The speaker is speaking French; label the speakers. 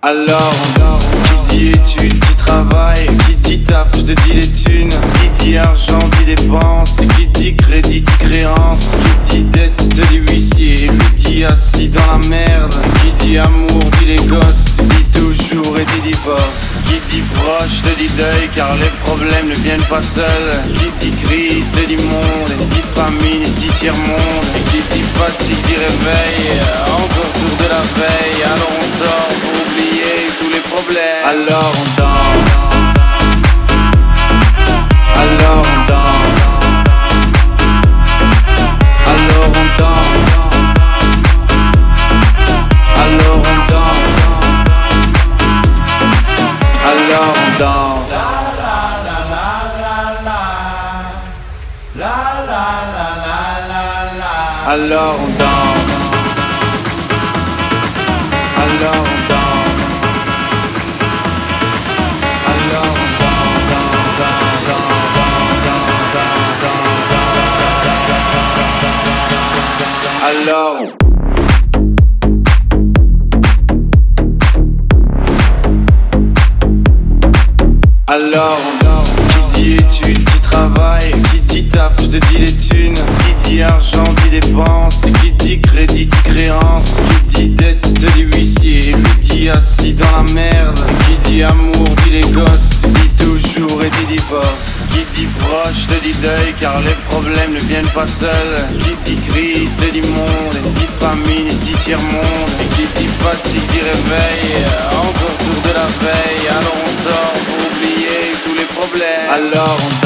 Speaker 1: Alors, qui dit études, dit travail, qui dit taf, je te dis les thunes. Qui dit argent, dit dépenses, qui dit crédit, dit créance. Qui dit dette, te dit huissier, qui dit assis dans la merde. Qui dit amour, dit les gosses, dit toujours et dit divorce. Qui dit proche, te dit deuil, car les problèmes ne viennent pas seuls. Qui dit crise, te dit monde, dit famine, dit tiers-monde. Et qui dit fatigue, dit réveil, encore sourd de la veille. Alors on sort pour oublier tous les problèmes. Alors on danse. Alors on danse. Alors on danse. Alors on danse. Alors on danse. Alors on danse. Alors on danse. Alors on danse. Alors alors, qui dit études, dit travail, qui dit taf, je te dis les thunes. Qui dit argent, dit dépenses, qui dit crédit, dit créance. Qui dit dette, te dit huissier, qui dit assis dans la merde. Qui dit amour, dit les gosses, dit toujours et dit divorce. Qui dit proche, te dit deuil, car les problèmes ne viennent pas seuls. Qui dit crise, te dit monde, dit famine, dit tiers-monde. Et qui dit fatigue, dit réveil, encore sourd de la veille. Alors on sort pour oublier tous les problèmes. Alors on